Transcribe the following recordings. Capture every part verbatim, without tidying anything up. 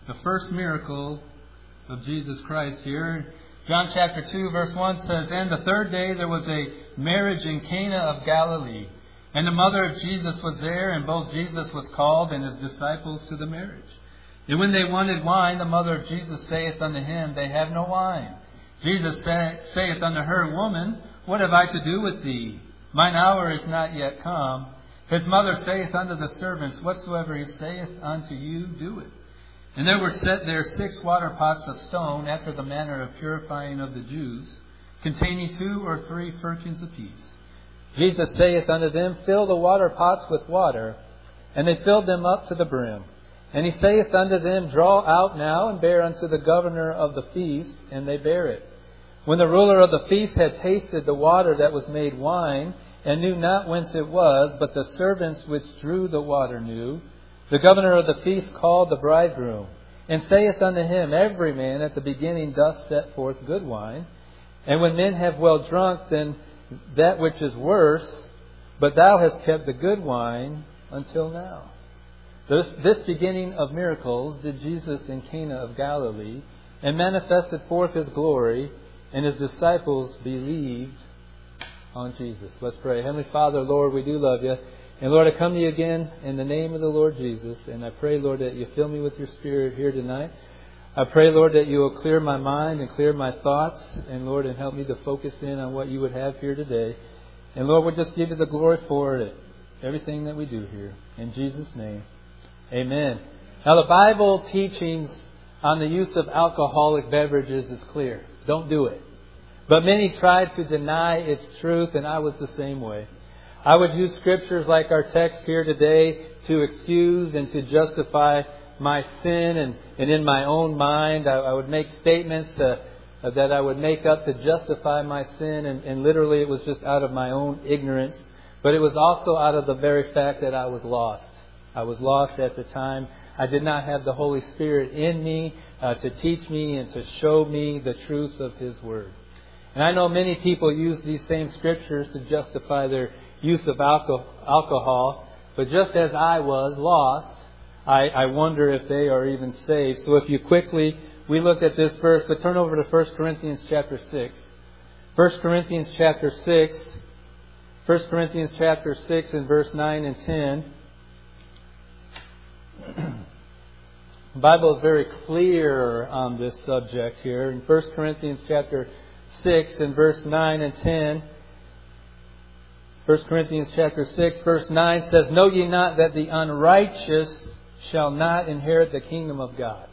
the first miracle of Jesus Christ here. John chapter two verse one says, "And the third day there was a marriage in Cana of Galilee. And the mother of Jesus was there, and both Jesus was called and his disciples to the marriage. And when they wanted wine, the mother of Jesus saith unto him, They have no wine. Jesus saith unto her, Woman, what have I to do with thee? Mine hour is not yet come. His mother saith unto the servants, Whatsoever he saith unto you, do it. And there were set there six water pots of stone, after the manner of purifying of the Jews, containing two or three firkins apiece. Jesus saith unto them, Fill the water pots with water. And they filled them up to the brim. And he saith unto them, Draw out now, and bear unto the governor of the feast. And they bare it. When the ruler of the feast had tasted the water that was made wine, and knew not whence it was, but the servants which drew the water knew, the governor of the feast called the bridegroom, and saith unto him, Every man at the beginning doth set forth good wine, and when men have well drunk, then that which is worse, but thou hast kept the good wine until now. This, this beginning of miracles did Jesus in Cana of Galilee, and manifested forth his glory, and his disciples believed on Jesus. Let's pray. Heavenly Father, Lord, we do love you. And Lord, I come to you again in the name of the Lord Jesus. And I pray, Lord, that you fill me with your Spirit here tonight. I pray, Lord, that you will clear my mind and clear my thoughts. And Lord, and help me to focus in on what you would have here today. And Lord, we'll just give you the glory for it. Everything that we do here. In Jesus' name, amen. Now the Bible teachings on the use of alcoholic beverages is clear. Don't do it. But many tried to deny its truth, and I was the same way. I would use scriptures like our text here today to excuse and to justify my sin, and, and in my own mind I, I would make statements uh, that I would make up to justify my sin, and, and literally it was just out of my own ignorance, but it was also out of the very fact that I was lost. I was lost at the time. I did not have the Holy Spirit in me uh, to teach me and to show me the truth of His Word. And I know many people use these same scriptures to justify their use of alcohol, but just as I was lost, I, I wonder if they are even saved. So if you quickly, we looked at this verse, but turn over to First Corinthians chapter six. First Corinthians chapter six. First Corinthians chapter six and verse nine and ten. The Bible is very clear on this subject here. In First Corinthians chapter six and verse nine and ten. First Corinthians chapter six verse nine says, Know ye not that the unrighteous shall not inherit the kingdom of God?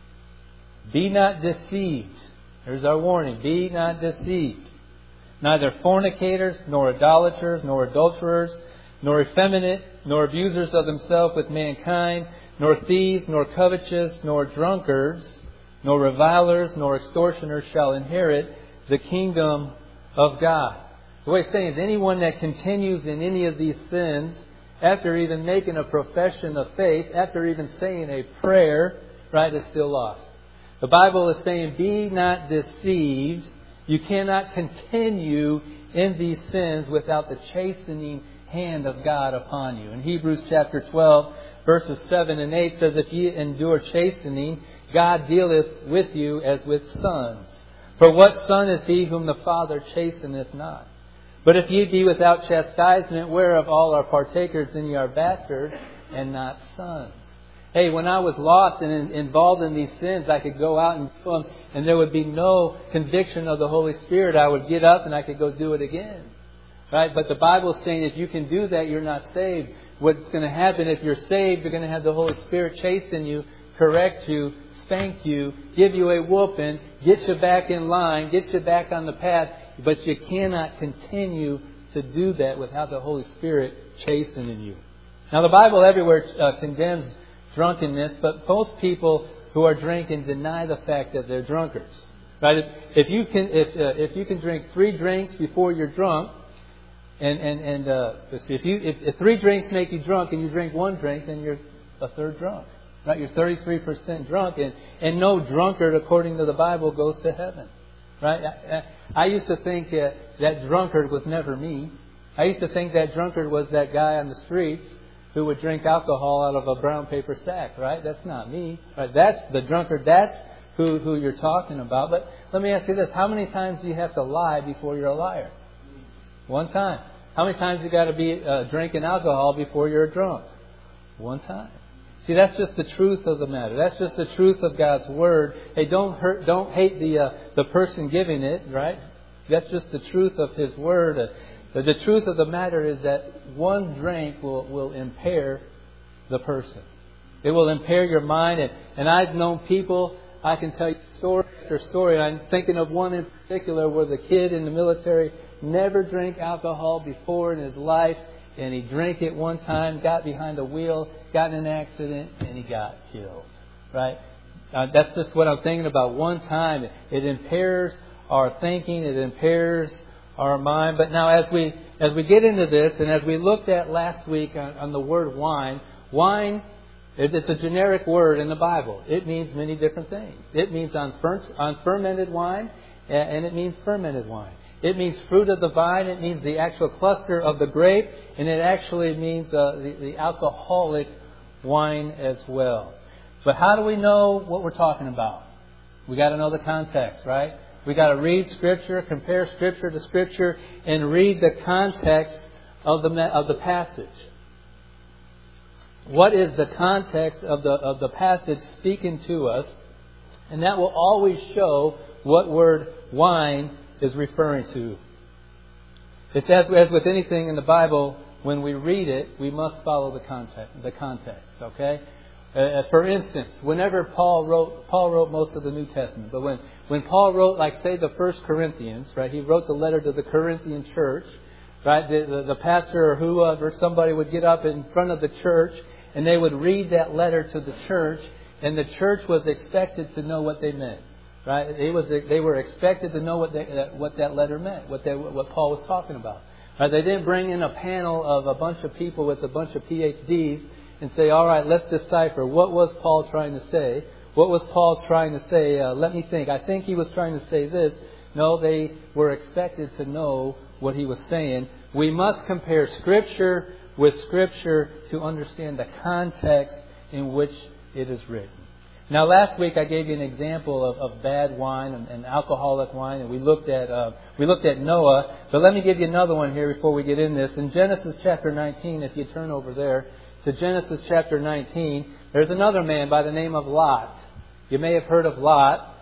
Be not deceived. There's our warning. Be not deceived. Neither fornicators, nor idolaters, nor adulterers, nor effeminate, nor abusers of themselves with mankind, nor thieves, nor covetous, nor drunkards, nor revilers, nor extortioners shall inherit the kingdom of God. The way it's saying is anyone that continues in any of these sins, after even making a profession of faith, after even saying a prayer, right, is still lost. The Bible is saying, be not deceived. You cannot continue in these sins without the chastening hand of God upon you. In Hebrews chapter twelve, verses seven and eight says, If ye endure chastening, God dealeth with you as with sons. For what son is he whom the Father chasteneth not? But if ye be without chastisement, whereof all are partakers, then ye are bastards and not sons. Hey, when I was lost and in, involved in these sins, I could go out and do them, and there would be no conviction of the Holy Spirit. I would get up and I could go do it again. Right? But the Bible is saying if you can do that, you're not saved. What's going to happen if you're saved, you're going to have the Holy Spirit chasten you, correct you, spank you, give you a whooping, get you back in line, get you back on the path. But you cannot continue to do that without the Holy Spirit chastening you. Now the Bible everywhere uh, condemns drunkenness, but most people who are drinking deny the fact that they're drunkards. Right? If, if you can, if uh, if you can drink three drinks before you're drunk, and and and uh, let's see, if you if, if three drinks make you drunk and you drink one drink, then you're a third drunk. Right? You're thirty-three percent drunk, and and no drunkard, according to the Bible, goes to heaven. Right? I, I used to think that that drunkard was never me. I used to think that drunkard was that guy on the streets who would drink alcohol out of a brown paper sack, right? That's not me. Right? That's the drunkard. That's who, who you're talking about. But let me ask you this. How many times do you have to lie before you're a liar? One time. How many times you got to be uh, drinking alcohol before you're drunk? One time. See, that's just the truth of the matter. That's just the truth of God's Word. Hey, don't hurt, don't hate the uh, the person giving it, right? That's just the truth of His Word. Uh, the, the truth of the matter is that one drink will, will impair the person. It will impair your mind. And, and I've known people, I can tell you story after story. I'm thinking of one in particular where the kid in the military never drank alcohol before in his life. And he drank it one time, got behind a wheel, got in an accident, and he got killed. Right? Uh, that's just what I'm thinking about. One time, it, it impairs our thinking, it impairs our mind. But now, as we as we get into this, and as we looked at last week on, on the word wine, wine, it, it's a generic word in the Bible. It means many different things. It means unfer- unfermented wine, and it means fermented wine. It means fruit of the vine. It means the actual cluster of the grape. And it actually means uh, the, the alcoholic wine as well. But how do we know what we're talking about? We got to know the context, right? We got to read Scripture, compare Scripture to Scripture, and read the context of the of the passage. What is the context of the of the passage speaking to us? And that will always show what word wine is referring to. It's as, as with anything in the Bible, when we read it, we must follow the context. The context, okay? Uh, for instance, whenever Paul wrote, Paul wrote most of the New Testament, but when, when Paul wrote, like say, the First Corinthians, right? He wrote the letter to the Corinthian church, right? The, the, the pastor or whoever, somebody would get up in front of the church, and they would read that letter to the church, and the church was expected to know what they meant. Right? It was, they were expected to know what, they, what that letter meant, what, they, what Paul was talking about. Right? They didn't bring in a panel of a bunch of people with a bunch of P H Ds and say, all right, let's decipher. What was Paul trying to say? What was Paul trying to say? Uh, let me think. I think he was trying to say this. No, they were expected to know what he was saying. We must compare Scripture with Scripture to understand the context in which it is written. Now, last week I gave you an example of, of bad wine and, and alcoholic wine, and we looked at uh, we looked at Noah. But let me give you another one here before we get in this. In Genesis chapter nineteen, if you turn over there to Genesis chapter nineteen, there's another man by the name of Lot. You may have heard of Lot.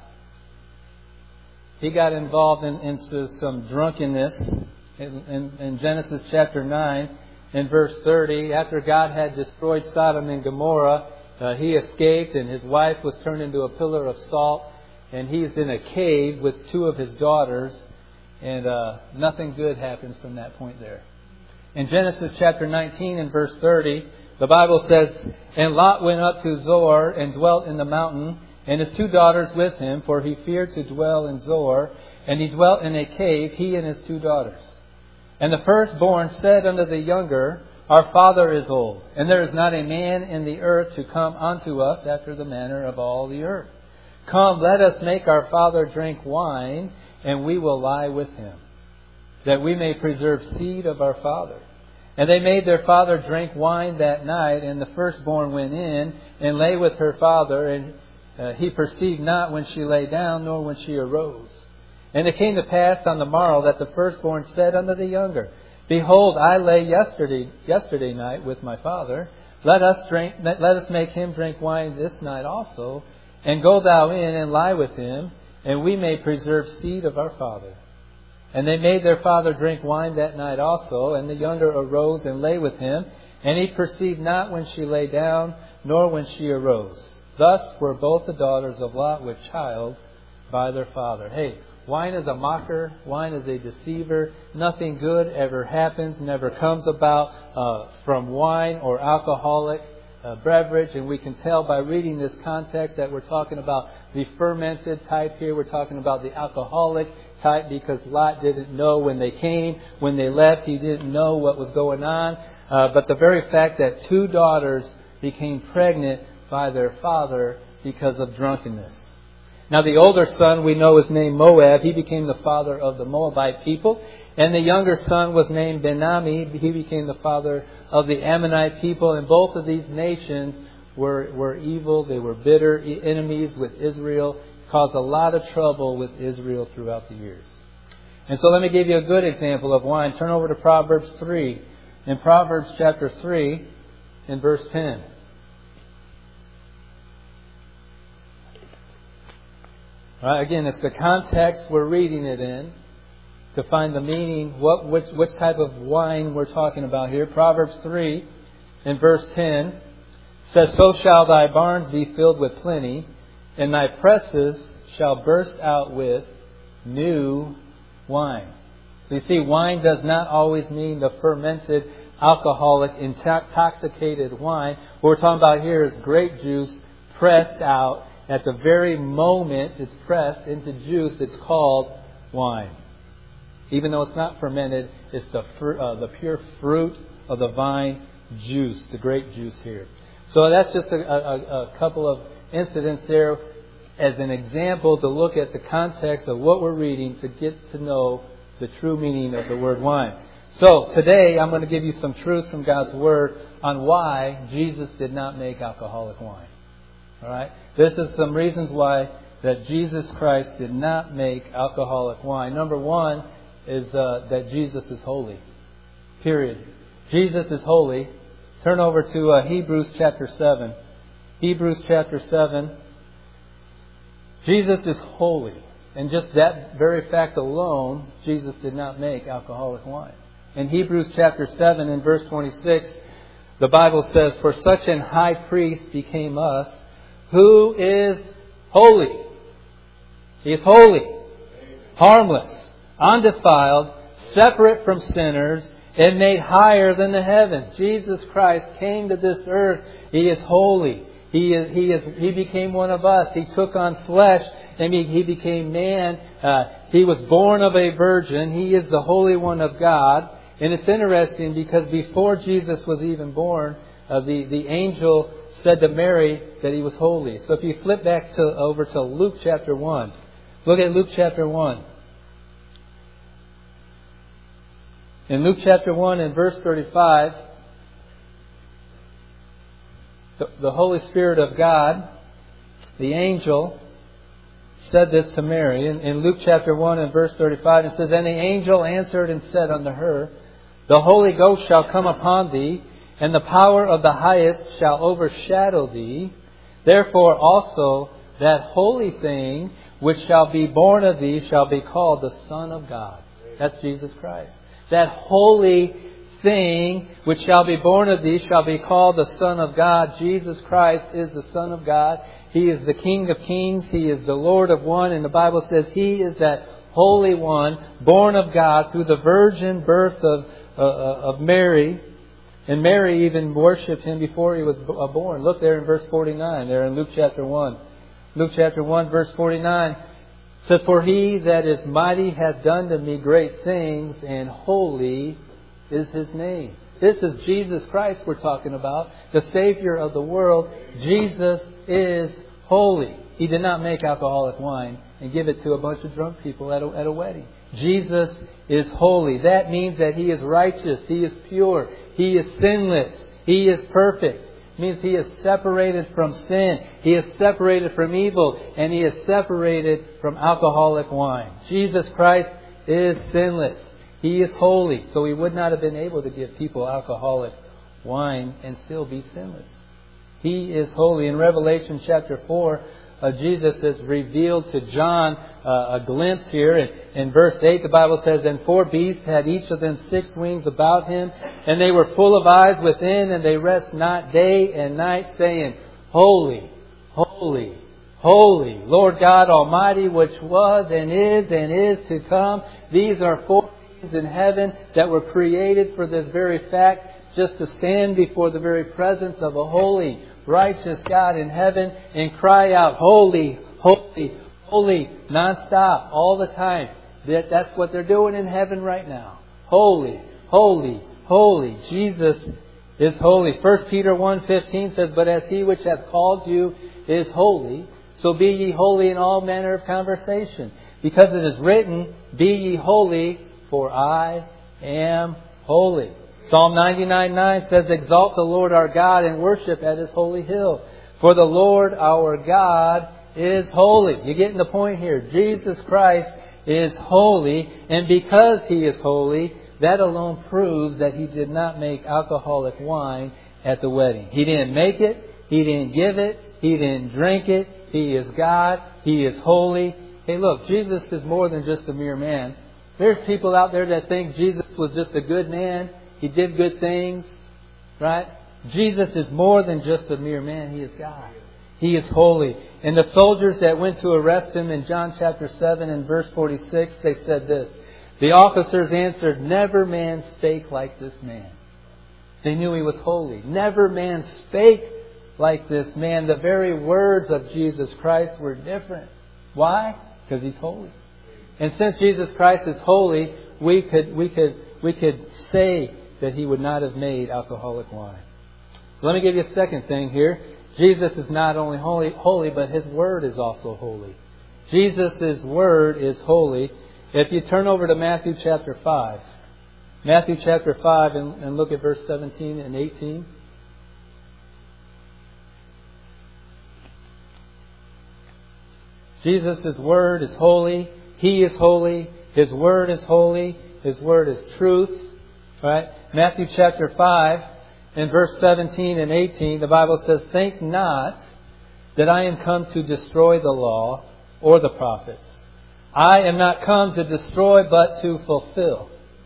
He got involved in, into some drunkenness in, in, in Genesis chapter nine, in verse thirty. After God had destroyed Sodom and Gomorrah, Uh, he escaped, and his wife was turned into a pillar of salt, and he's in a cave with two of his daughters, and uh, nothing good happens from that point there. In Genesis chapter nineteen and verse thirty, the Bible says, "And Lot went up to Zoar and dwelt in the mountain, and his two daughters with him, for he feared to dwell in Zoar, and he dwelt in a cave, he and his two daughters. And the firstborn said unto the younger, Our father is old, and there is not a man in the earth to come unto us after the manner of all the earth. Come, let us make our father drink wine, and we will lie with him, that we may preserve seed of our father. And they made their father drink wine that night, and the firstborn went in and lay with her father, and uh, he perceived not when she lay down, nor when she arose. And it came to pass on the morrow that the firstborn said unto the younger, Behold, I lay yesterday yesterday night with my father. Let us drink. Let us make him drink wine this night also, and go thou in and lie with him, and we may preserve seed of our father. And they made their father drink wine that night also, and the younger arose and lay with him, and he perceived not when she lay down, nor when she arose. Thus were both the daughters of Lot with child by their father." Hey. Wine is a mocker. Wine is a deceiver. Nothing good ever happens, never comes about uh, from wine or alcoholic uh, beverage. And we can tell by reading this context that we're talking about the fermented type here. We're talking about the alcoholic type because Lot didn't know when they came. When they left, he didn't know what was going on. Uh, but the very fact that two daughters became pregnant by their father because of drunkenness. Now the older son we know is named Moab. He became the father of the Moabite people. And the younger son was named Benami. He became the father of the Ammonite people. And both of these nations were, were evil. They were bitter enemies with Israel. Caused a lot of trouble with Israel throughout the years. And so let me give you a good example of wine. Turn over to Proverbs three. In Proverbs chapter three, in verse ten. All right, again, it's the context we're reading it in to find the meaning, what which, which type of wine we're talking about here. Proverbs three, in verse ten, says, "So shall thy barns be filled with plenty, and thy presses shall burst out with new wine." So you see, wine does not always mean the fermented, alcoholic, intoxicated wine. What we're talking about here is grape juice pressed out. At the very moment it's pressed into juice, it's called wine. Even though it's not fermented, it's the fr- uh, the pure fruit of the vine juice, the grape juice here. So that's just a, a, a couple of incidents there as an example to look at the context of what we're reading to get to know the true meaning of the word wine. So today I'm going to give you some truths from God's Word on why Jesus did not make alcoholic wine. All right? This is some reasons why that Jesus Christ did not make alcoholic wine. Number one is uh, that Jesus is holy. Period. Jesus is holy. Turn over to uh, Hebrews chapter seven. Hebrews chapter seven. Jesus is holy. And just that very fact alone, Jesus did not make alcoholic wine. In Hebrews chapter seven and verse twenty-six, the Bible says, "For such an high priest became us, who is holy." He is holy, harmless, undefiled, separate from sinners, and made higher than the heavens. Jesus Christ came to this earth. He is holy. He is, he is, he became one of us. He took on flesh and he, he became man. Uh, he was born of a virgin. He is the Holy One of God. And it's interesting because before Jesus was even born, uh, the, the angel said to Mary that he was holy. So if you flip back to over to Luke chapter one, look at Luke chapter one. In Luke chapter one and verse thirty-five, the, the Holy Spirit of God, the angel, said this to Mary. In, in Luke chapter one and verse thirty-five, it says, "And the angel answered and said unto her, The Holy Ghost shall come upon thee, and the power of the highest shall overshadow thee. Therefore also that holy thing which shall be born of thee shall be called the Son of God." That's Jesus Christ. That holy thing which shall be born of thee shall be called the Son of God. Jesus Christ is the Son of God. He is the King of kings. He is the Lord of one. And the Bible says He is that Holy One, born of God through the virgin birth of, uh, of Mary. And Mary even worshipped Him before He was born. Look there in verse forty-nine, there in Luke chapter one. Luke chapter one, verse forty-nine says, "For He that is mighty hath done to me great things, and holy is His name." This is Jesus Christ we're talking about, the Savior of the world. Jesus is holy. He did not make alcoholic wine and give it to a bunch of drunk people at a, at a wedding. Jesus is holy. That means that He is righteous. He is pure. He is sinless. He is perfect. It means He is separated from sin. He is separated from evil. And He is separated from alcoholic wine. Jesus Christ is sinless. He is holy. So He would not have been able to give people alcoholic wine and still be sinless. He is holy. In Revelation chapter four, Uh, Jesus has revealed to John uh, a glimpse here. In, in verse eight, the Bible says, "And four beasts had each of them six wings about him, and they were full of eyes within, and they rest not day and night, saying, Holy, holy, holy, Lord God Almighty, which was and is and is to come." These are four beings in heaven that were created for this very fact, just to stand before the very presence of a holy, righteous God in heaven and cry out, "Holy, holy, holy," nonstop, all the time. That, that's what they're doing in heaven right now. Holy, holy, holy. Jesus is holy. First Peter one fifteen says, "But as He which hath called you is holy, So be ye holy in all manner of conversation. Because it is written, be ye holy, for I am holy. Psalm ninety-nine nine says, exalt the Lord our God and worship at His holy hill. For the Lord our God is holy. You're getting the point here. Jesus Christ is holy. And because He is holy, that alone proves that He did not make alcoholic wine at the wedding. He didn't make it. He didn't give it. He didn't drink it. He is God. He is holy. Hey, look, Jesus is more than just a mere man. There's people out there that think Jesus was just a good man. He did good things. Right? Jesus is more than just a mere man. He is God. He is holy. And the soldiers that went to arrest Him in John chapter seven and verse forty-six, they said this. The officers answered, never man spake like this man. They knew He was holy. Never man spake like this man. The very words of Jesus Christ were different. Why? Because He's holy. And since Jesus Christ is holy, we could we could we could say that He would not have made alcoholic wine. Let me give you a second thing here. Jesus is not only holy, holy, but His Word is also holy. Jesus' Word is holy. If you turn over to Matthew chapter five. Matthew chapter five and, and look at verse seventeen and eighteen. Jesus' Word is holy. He is holy. His Word is holy. His Word is truth. Right? Matthew chapter five and verse seventeen and eighteen, the Bible says, think not that I am come to destroy the law or the prophets. I am not come to destroy, but to fulfill.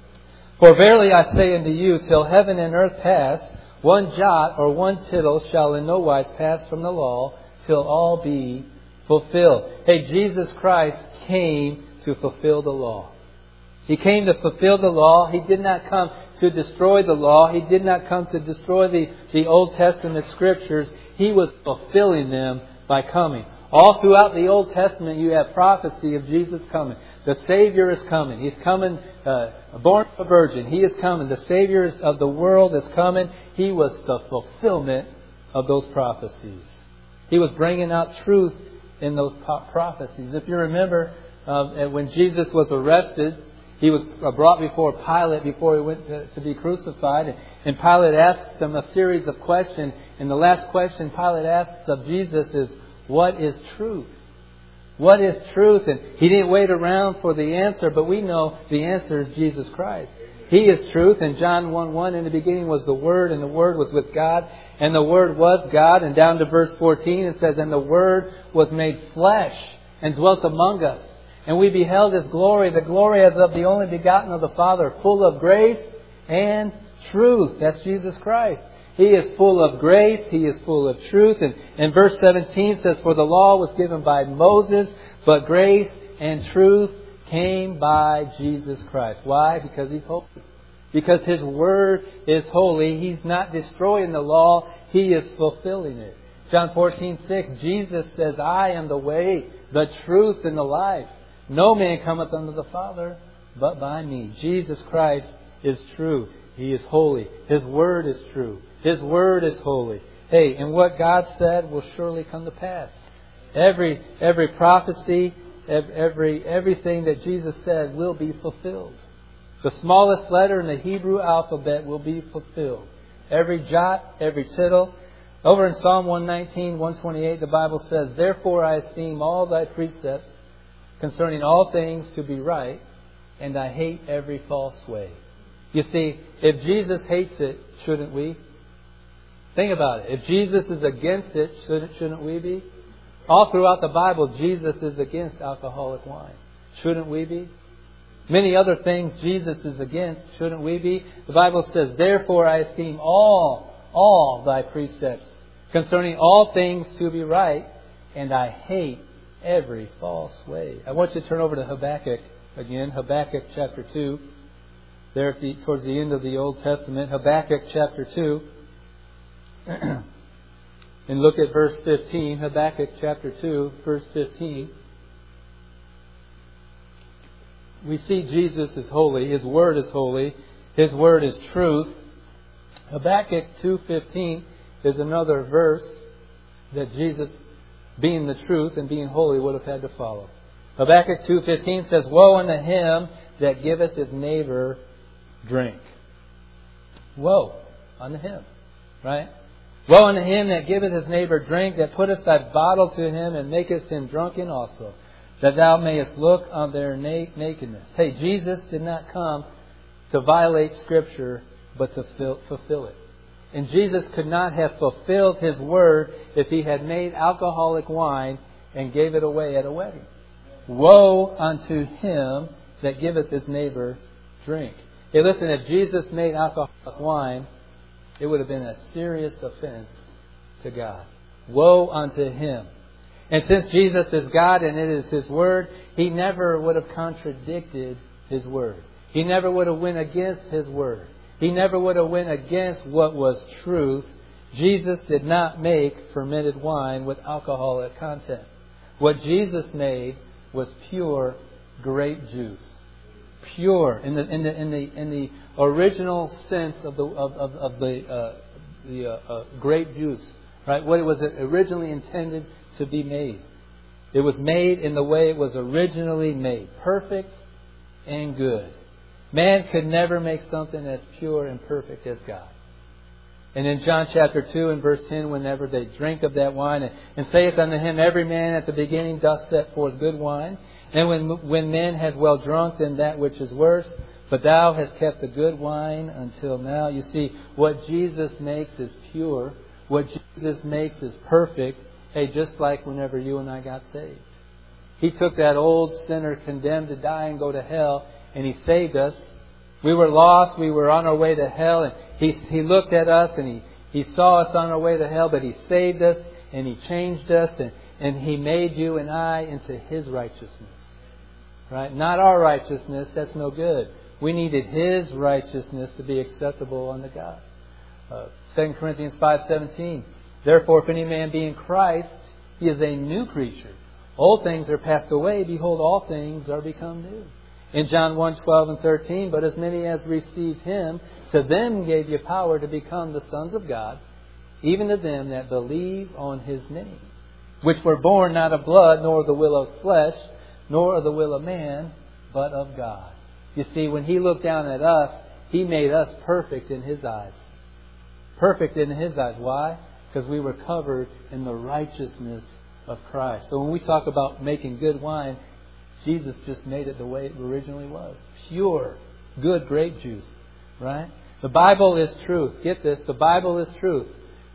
For verily I say unto you, till heaven and earth pass, one jot or one tittle shall in no wise pass from the law, till all be fulfilled. Hey, Jesus Christ came to fulfill the law. He came to fulfill the law. He did not come to destroy the law. He did not come to destroy the, the Old Testament Scriptures. He was fulfilling them by coming. All throughout the Old Testament, you have prophecy of Jesus coming. The Savior is coming. He's coming, uh, born of a virgin. He is coming. The Savior of the world is coming. He was the fulfillment of those prophecies. He was bringing out truth in those prophecies. If you remember, uh, when Jesus was arrested, He was brought before Pilate before He went to, to be crucified. And Pilate asked him a series of questions. And the last question Pilate asks of Jesus is, what is truth? What is truth? And He didn't wait around for the answer, but we know the answer is Jesus Christ. He is truth. And John one one, in the beginning was the Word, and the Word was with God, and the Word was God. And down to verse fourteen it says, and the Word was made flesh and dwelt among us. And we beheld His glory, the glory as of the only begotten of the Father, full of grace and truth. That's Jesus Christ. He is full of grace. He is full of truth. And, and verse seventeen says, for the law was given by Moses, but grace and truth came by Jesus Christ. Why? Because He's holy. Because His Word is holy. He's not destroying the law. He is fulfilling it. John fourteen six, Jesus says, I am the way, the truth, and the life. No man cometh unto the Father but by me. Jesus Christ is true. He is holy. His Word is true. His Word is holy. Hey, and what God said will surely come to pass. Every every prophecy, every everything that Jesus said will be fulfilled. The smallest letter in the Hebrew alphabet will be fulfilled. Every jot, every tittle. Over in Psalm one nineteen, one twenty-eight, the Bible says, therefore I esteem all Thy precepts concerning all things to be right, and I hate every false way. You see, if Jesus hates it, shouldn't we? Think about it. If Jesus is against it, shouldn't, shouldn't we be? All throughout the Bible, Jesus is against alcoholic wine. Shouldn't we be? Many other things Jesus is against. Shouldn't we be? The Bible says, therefore I esteem all, all Thy precepts concerning all things to be right, and I hate every false way. I want you to turn over to Habakkuk again. Habakkuk chapter two. There at the, towards the end of the Old Testament. Habakkuk chapter two. And look at verse fifteen. Habakkuk chapter two, verse fifteen. We see Jesus is holy. His Word is holy. His Word is truth. Habakkuk two fifteen is another verse that Jesus being the truth and being holy, would have had to follow. Habakkuk two fifteen says, "Woe unto him that giveth his neighbor drink." Woe unto him. Right? Woe unto him that giveth his neighbor drink, that putteth thy bottle to him, and makest him drunken also, that thou mayest look on their na- nakedness. Hey, Jesus did not come to violate Scripture, but to fill, fulfill it. And Jesus could not have fulfilled His word if He had made alcoholic wine and gave it away at a wedding. Woe unto him that giveth his neighbor drink. Hey, listen, if Jesus made alcoholic wine, it would have been a serious offense to God. Woe unto him. And since Jesus is God and it is His word, He never would have contradicted His word. He never would have went against His word. He never would have went against what was truth. Jesus did not make fermented wine with alcoholic content. What Jesus made was pure grape juice. Pure in the in the in the in the original sense of the of of, of the uh, the uh, uh, grape juice, right? What it was originally intended to be made. It was made in the way it was originally made, perfect and good. Man could never make something as pure and perfect as God. And in John chapter two and verse ten, whenever they drink of that wine, and, and saith unto him, every man at the beginning doth set forth good wine, and when when men have well drunk, then that which is worse, but thou hast kept the good wine until now. You see, what Jesus makes is pure. What Jesus makes is perfect. Hey, just like whenever you and I got saved. He took that old sinner condemned to die and go to hell, and He saved us. We were lost. We were on our way to hell. And He He looked at us and He, he saw us on our way to hell, but He saved us and He changed us and, and He made you and I into His righteousness. Right? Not our righteousness. That's no good. We needed His righteousness to be acceptable unto God. Uh, Second Corinthians five seventeen. Therefore, if any man be in Christ, he is a new creature. Old things are passed away. Behold, all things are become new. In John one twelve and thirteen, but as many as received Him, to them gave you power to become the sons of God, even to them that believe on His name, which were born not of blood, nor of the will of flesh, nor of the will of man, but of God. You see, when He looked down at us, He made us perfect in His eyes. Perfect in His eyes. Why? Because we were covered in the righteousness of Christ. So when we talk about making good wine, Jesus just made it the way it originally was. Pure, good grape juice. Right? The Bible is truth. Get this. The Bible is truth.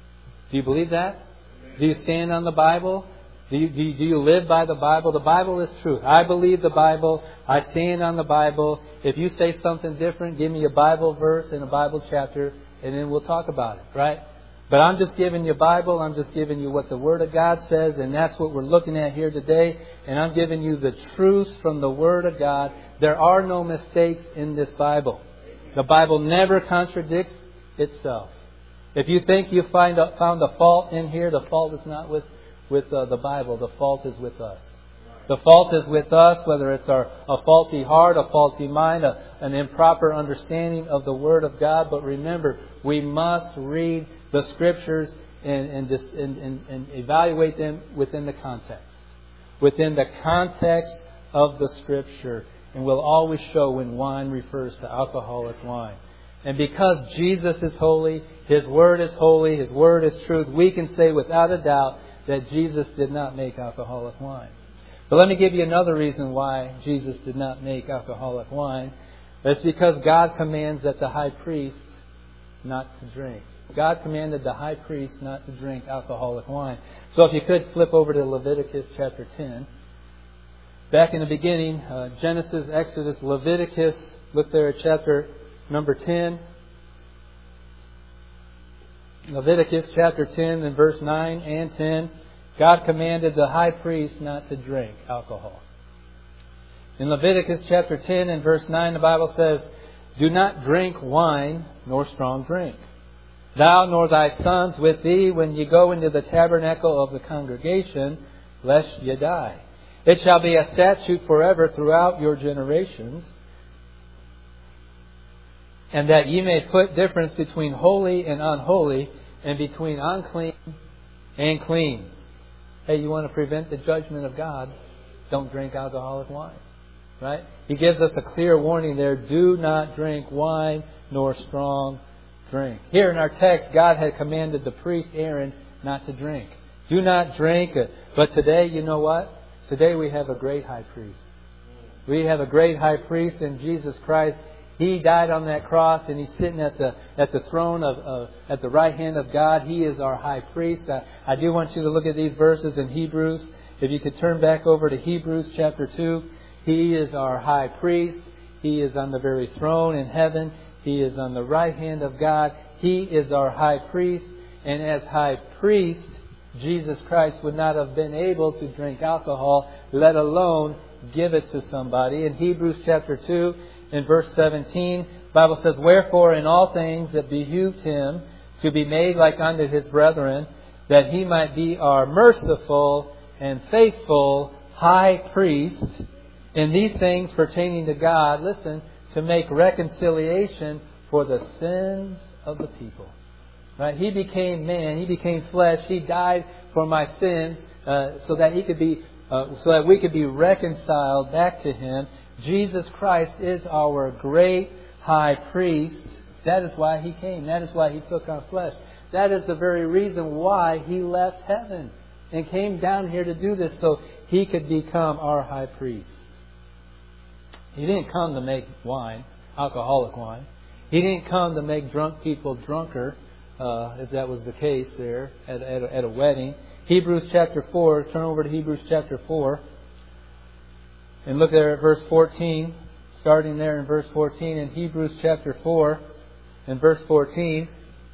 Do you believe that? Do you stand on the Bible? Do you, do you, do you live by the Bible? The Bible is truth. I believe the Bible. I stand on the Bible. If you say something different, give me a Bible verse and a Bible chapter, and then we'll talk about it. Right? But I'm just giving you Bible. I'm just giving you what the Word of God says. And that's what we're looking at here today. And I'm giving you the truths from the Word of God. There are no mistakes in this Bible. The Bible never contradicts itself. If you think you find a, found a fault in here, the fault is not with, with uh, the Bible. The fault is with us. The fault is with us, whether it's our, a faulty heart, a faulty mind, a, an improper understanding of the Word of God. But remember, we must read the Scriptures and, and, dis, and, and, and evaluate them within the context. Within the context of the Scripture. And we'll always show when wine refers to alcoholic wine. And because Jesus is holy, His Word is holy, His Word is truth, we can say without a doubt that Jesus did not make alcoholic wine. But let me give you another reason why Jesus did not make alcoholic wine. It's because God commands that the high priest not to drink. God commanded the high priest not to drink alcoholic wine. So if you could flip over to Leviticus chapter ten. Back in the beginning, uh, Genesis, Exodus, Leviticus, look there at chapter number ten. Leviticus chapter ten and verse nine and ten. God commanded the high priest not to drink alcohol. In Leviticus chapter ten and verse nine, the Bible says, do not drink wine nor strong drink, thou nor thy sons with thee, when ye go into the tabernacle of the congregation, lest ye die. It shall be a statute forever throughout your generations, and that ye may put difference between holy and unholy, and between unclean and clean. hey, you want to prevent the judgment of God, don't drink alcoholic wine. Right? He gives us a clear warning there. Do not drink wine nor strong drink. Here in our text, God had commanded the priest Aaron not to drink. Do not drink. But today, you know what? Today we have a great high priest. We have a great high priest in Jesus Christ. He died on that cross, and He's sitting at the at the throne of uh, at the right hand of God. He is our high priest. I, I do want you to look at these verses in Hebrews. If you could turn back over to Hebrews chapter two. He is our high priest. He is on the very throne in heaven. He is on the right hand of God. He is our high priest. And as high priest, Jesus Christ would not have been able to drink alcohol, let alone give it to somebody. In Hebrews chapter two, in verse seventeen, the Bible says, Wherefore in all things it behooved Him to be made like unto His brethren, that He might be our merciful and faithful high priest in these things pertaining to God, listen, to make reconciliation for the sins of the people. Right? He became man. He became flesh. He died for my sins, uh, so that he could be, uh, so that we could be reconciled back to Him. Jesus Christ is our great high priest. That is why He came. That is why He took on flesh. That is the very reason why He left heaven and came down here to do this, so He could become our high priest. He didn't come to make wine, alcoholic wine. He didn't come to make drunk people drunker, uh, if that was the case there at, at, a, at a wedding. Hebrews chapter four, turn over to Hebrews chapter four. And look there at verse fourteen. Starting there in verse fourteen in Hebrews chapter four and verse fourteen.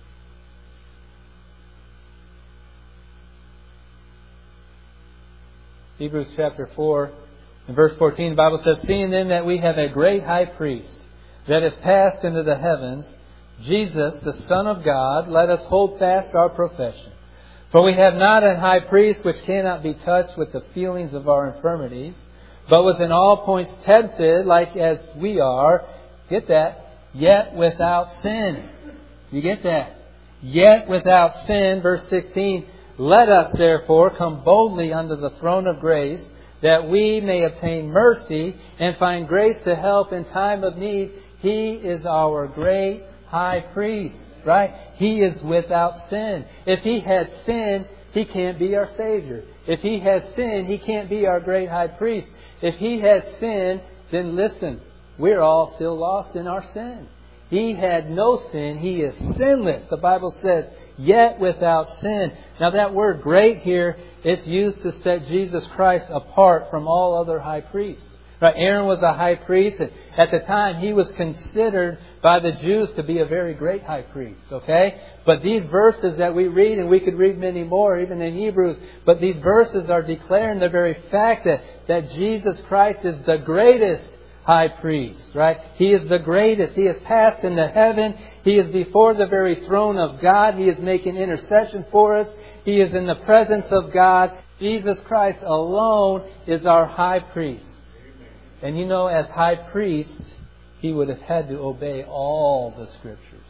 Hebrews chapter four. In verse fourteen, the Bible says, Seeing then that we have a great high priest that is passed into the heavens, Jesus, the Son of God, let us hold fast our profession. For we have not an high priest which cannot be touched with the feelings of our infirmities, but was in all points tempted like as we are. Get that? Yet without sin. You get that? Yet without sin. Verse sixteen, Let us therefore come boldly unto the throne of grace, that we may obtain mercy and find grace to help in time of need. He is our great high priest, right? He is without sin. If He had sin, He can't be our Savior. If He has sin, He can't be our great high priest. If He has sin, then listen, we're all still lost in our sin. He had no sin. He is sinless. The Bible says, yet without sin. Now that word great here, it's used to set Jesus Christ apart from all other high priests. Right? Aaron was a high priest, and at the time he was considered by the Jews to be a very great high priest. Okay? But these verses that we read, and we could read many more, even in Hebrews, but these verses are declaring the very fact that, that Jesus Christ is the greatest high priest, right? He is the greatest. He has passed into heaven. He is before the very throne of God. He is making intercession for us. He is in the presence of God. Jesus Christ alone is our high priest. And you know, as high priest, He would have had to obey all the Scriptures.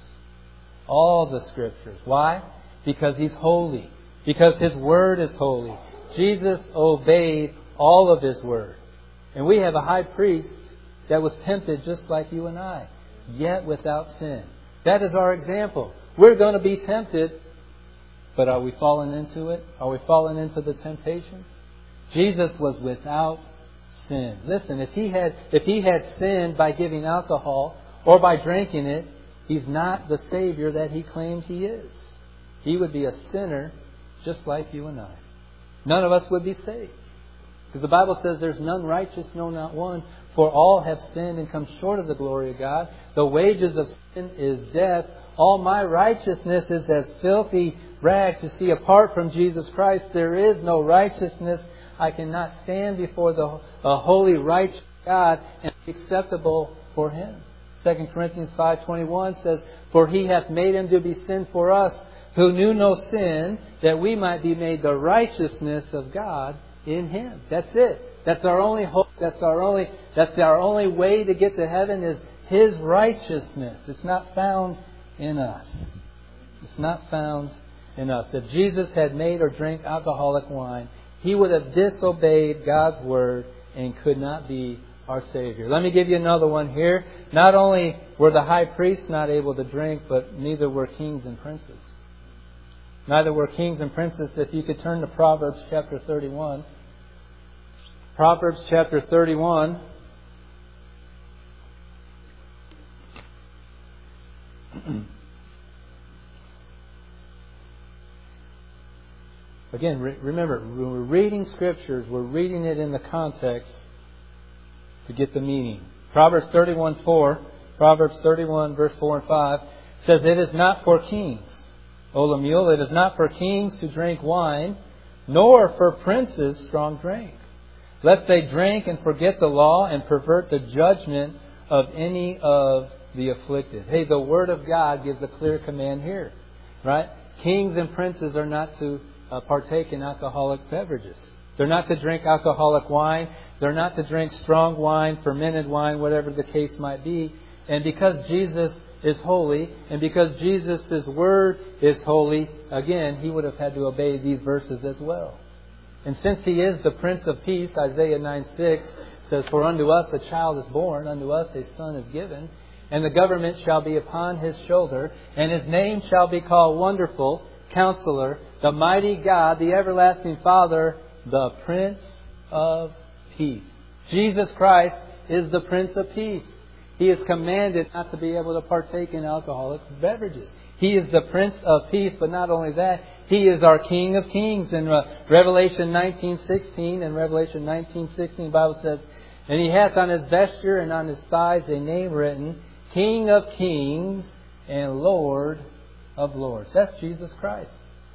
All the Scriptures. Why? Because He's holy. Because His Word is holy. Jesus obeyed all of His Word. And we have a high priest that was tempted just like you and I, yet without sin. That is our example. We're going to be tempted, but are we falling into it? Are we falling into the temptations? Jesus was without sin. Listen, if he had if he had sinned by giving alcohol or by drinking it, He's not the Savior that He claimed He is. He would be a sinner just like you and I. None of us would be saved. Because the Bible says there's none righteous, no, not one. For all have sinned and come short of the glory of God. The wages of sin is death. All my righteousness is as filthy rags. You see, apart from Jesus Christ, there is no righteousness. I cannot stand before the uh, holy, righteous God and be acceptable for Him. Second Corinthians five twenty-one says, For He hath made Him to be sin for us, who knew no sin, that we might be made the righteousness of God in Him. That's it. That's our only hope. That's our only that's our only way to get to heaven is His righteousness. It's not found in us. It's not found in us. If Jesus had made or drank alcoholic wine, He would have disobeyed God's word and could not be our Savior. Let me give you another one here. Not only were the high priests not able to drink, but neither were kings and princes. Neither were kings and princes. If you could turn to Proverbs chapter thirty-one. Proverbs chapter thirty-one. Again, re- remember, when we're reading Scriptures, we're reading it in the context to get the meaning. Proverbs thirty-one four, Proverbs thirty-one verse four and five says, "It is not for kings, O Lemuel, it is not for kings to drink wine, nor for princes strong drink, lest they drink and forget the law and pervert the judgment of any of the afflicted." Hey, the Word of God gives a clear command here, right? Kings and princes are not to uh, partake in alcoholic beverages. They're not to drink alcoholic wine. They're not to drink strong wine, fermented wine, whatever the case might be. And because Jesus is holy, and because Jesus' Word is holy, again, He would have had to obey these verses as well. And since He is the Prince of Peace, Isaiah nine six says, "For unto us a child is born, unto us a son is given, and the government shall be upon His shoulder, and His name shall be called Wonderful, Counselor, the Mighty God, the Everlasting Father, the Prince of Peace." Jesus Christ is the Prince of Peace. He is commanded not to be able to partake in alcoholic beverages. He is the Prince of Peace, but not only that, He is our King of Kings. In uh, Revelation nineteen sixteen, in Revelation nineteen sixteen, the Bible says, "And He hath on His vesture and on His thighs a name written, King of Kings and Lord of Lords." That's Jesus Christ.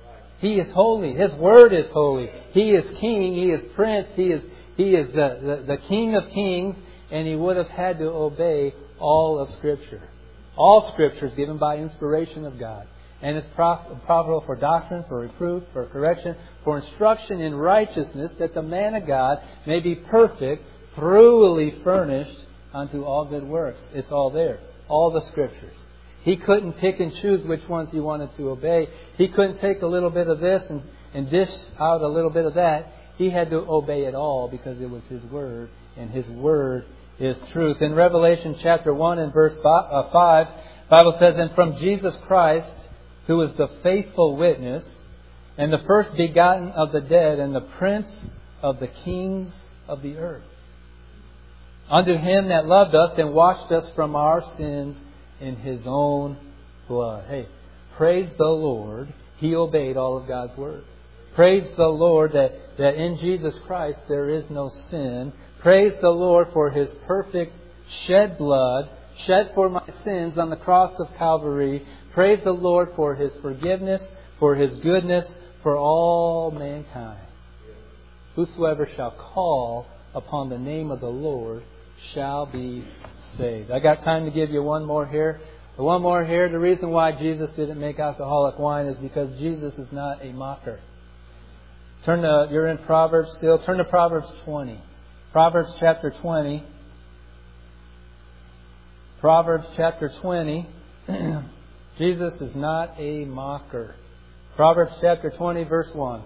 He is holy. His Word is holy. He is King. He is Prince. He is He is the, the, the King of Kings. And He would have had to obey all of Scripture. All Scripture is given by inspiration of God. And is profitable for doctrine, for reproof, for correction, for instruction in righteousness, that the man of God may be perfect, thoroughly furnished unto all good works. It's all there. All the Scriptures. He couldn't pick and choose which ones He wanted to obey. He couldn't take a little bit of this and, and dish out a little bit of that. He had to obey it all because it was His Word, and His Word is truth. In Revelation chapter one and verse five, the Bible says, "And from Jesus Christ, who is the faithful witness, and the first begotten of the dead, and the Prince of the kings of the earth, unto Him that loved us and washed us from our sins in His own blood." Hey, praise the Lord. He obeyed all of God's Word. Praise the Lord that, that in Jesus Christ there is no sin. Praise the Lord for His perfect shed blood, shed for my sins on the cross of Calvary. Praise the Lord for His forgiveness, for His goodness, for all mankind. "Whosoever shall call upon the name of the Lord shall be saved." I got time to give you one more here. One more here. The reason why Jesus didn't make alcoholic wine is because Jesus is not a mocker. Turn to, you're in Proverbs still. Turn to Proverbs twenty. Proverbs chapter twenty. Proverbs chapter twenty. Jesus is not a mocker. Proverbs chapter twenty verse one.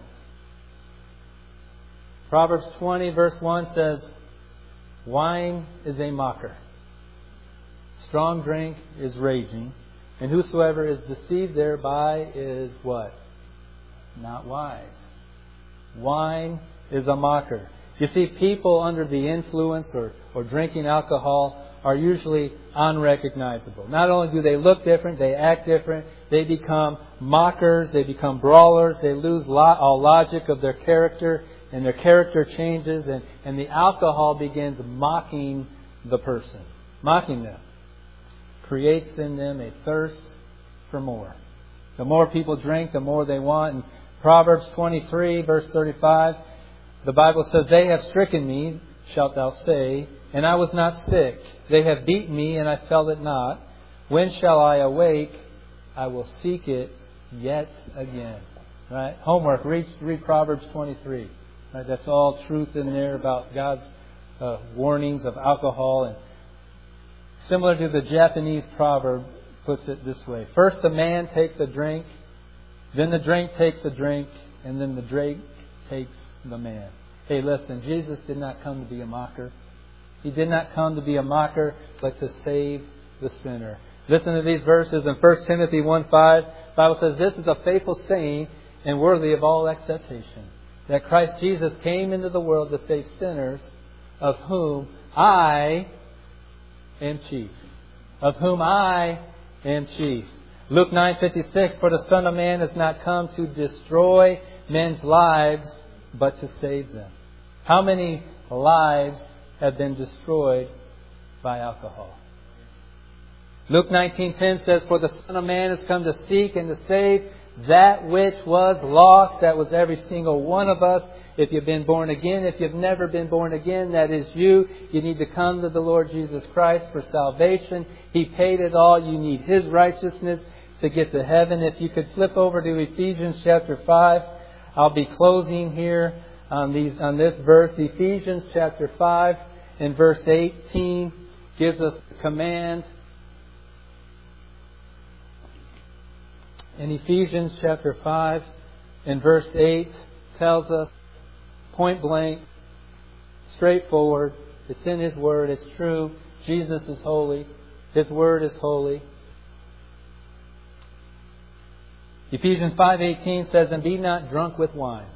Proverbs twenty verse one says, "Wine is a mocker. Strong drink is raging. And whosoever is deceived thereby is" what? "Not wise." Wine is a mocker. You see, people under the influence or, or drinking alcohol are usually unrecognizable. Not only do they look different, they act different. They become mockers. They become brawlers. They lose lo- all logic of their character, and their character changes, and, and the alcohol begins mocking the person. Mocking them. Creates in them a thirst for more. The more people drink, the more they want. And Proverbs twenty-three, verse thirty-five, the Bible says, "They have stricken me, shalt thou say, and I was not sick. They have beaten me, and I felt it not. When shall I awake? I will seek it yet again." Right? Homework. Read, read Proverbs twenty-three. Right? That's all truth in there about God's uh, warnings of alcohol. And similar to the Japanese proverb puts it this way: first the man takes a drink, then the drink takes a drink, and then the drink takes the man. Hey, listen, Jesus did not come to be a mocker. He did not come to be a mocker, but to save the sinner. Listen to these verses in First Timothy one five. The Bible says, "This is a faithful saying and worthy of all acceptation, that Christ Jesus came into the world to save sinners, of whom I am chief." Of whom I am chief. Luke nine fifty-six, "For the Son of Man has not come to destroy men's lives, but to save them." How many lives have been destroyed by alcohol? Luke nineteen ten says, "For the Son of Man has come to seek and to save that which was lost." That was every single one of us. If you've been born again, if you've never been born again, that is you. You need to come to the Lord Jesus Christ for salvation. He paid it all. You need His righteousness to get to heaven. If you could flip over to Ephesians chapter five. I'll be closing here on these on this verse. Ephesians chapter five and verse eighteen gives us the command. In Ephesians chapter five and verse eight tells us point blank, straightforward. It's in His Word. It's true. Jesus is holy. His Word is holy. Ephesians five eighteen says, "And be not drunk with wine,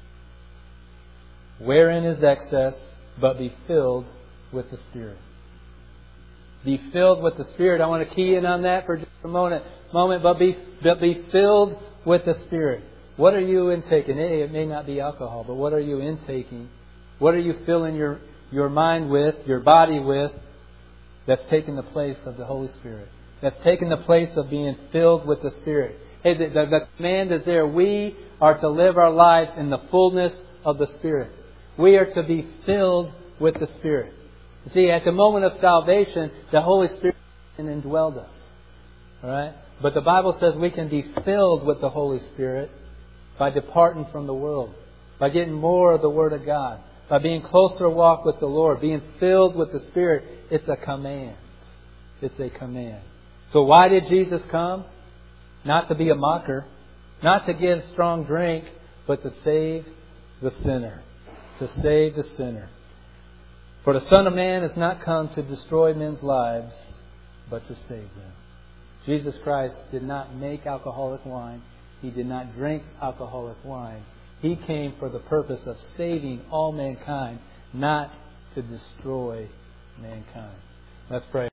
wherein is excess, but be filled with the Spirit." Be filled with the Spirit. I want to key in on that for just a moment. Moment, but be but be filled with the Spirit. What are you intaking? It may not be alcohol, but what are you intaking? What are you filling your, your mind with, your body with, that's taking the place of the Holy Spirit? That's taking the place of being filled with the Spirit. Hey, the, the, the command is there. We are to live our lives in the fullness of the Spirit. We are to be filled with the Spirit. You see, at the moment of salvation, the Holy Spirit indwelled us. All right? But the Bible says we can be filled with the Holy Spirit by departing from the world, by getting more of the Word of God, by being closer walk with the Lord, being filled with the Spirit. It's a command. It's a command. So why did Jesus come? Not to be a mocker, not to give strong drink, but to save the sinner. To save the sinner. For the Son of Man has not come to destroy men's lives, but to save them. Jesus Christ did not make alcoholic wine. He did not drink alcoholic wine. He came for the purpose of saving all mankind, not to destroy mankind. Let's pray.